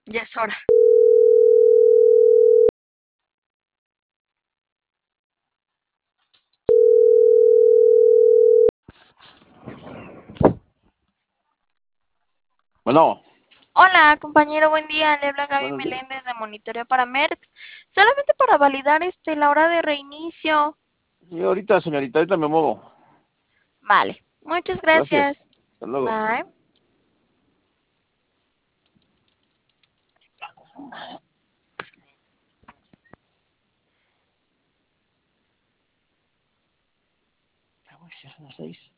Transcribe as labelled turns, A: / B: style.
A: Ya es hora.
B: Bueno,
A: Hola, compañero, buen día. Le habla Gaby
B: buenos días.
A: Meléndez de Monitoreo para MERX. Solamente para validar la hora de reinicio.
B: Sí, ahorita, señorita, ahorita me muevo.
A: Vale. Muchas
B: Gracias.
A: gracias.
B: Hasta luego.
A: Bye.
B: Ya voy, ya son las 6.